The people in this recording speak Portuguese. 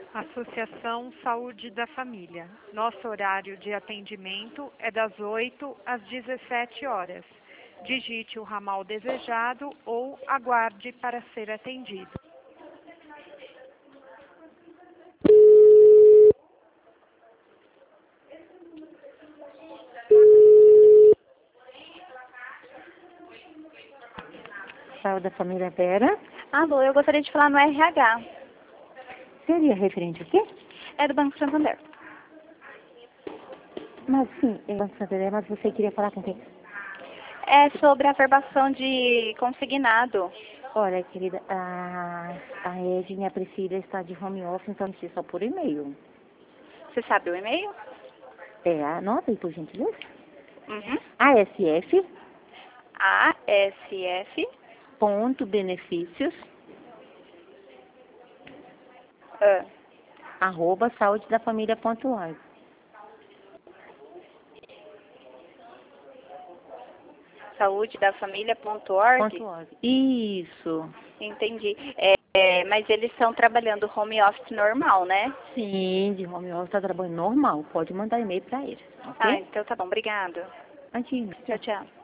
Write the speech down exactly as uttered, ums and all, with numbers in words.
Associação Saúde da Família. Nosso horário de atendimento é das oito às dezessete horas. Digite o ramal desejado ou aguarde para ser atendido. Saúde da família Vera. Alô, eu gostaria de falar no R H. Seria referente a quê? É do Banco Santander. Mas sim, é Banco Santander, mas você queria falar com quem? É sobre a verbação de consignado. Olha, querida, a, a Edna e a Priscila está de home office, então não sei só por e-mail. Você sabe o e-mail? É, anota aí, por gentileza. Uhum. A S F A S F. ponto benefícios Ah. arroba saudedafamilia ponto org. saúde da família ponto org. Ponto org. Isso. Entendi. É, é, mas eles estão trabalhando home office normal, né? Sim, de home office está trabalhando normal. Pode mandar e-mail para eles, ok? Ah, então tá bom. Obrigado. Antes, Tchau, tchau.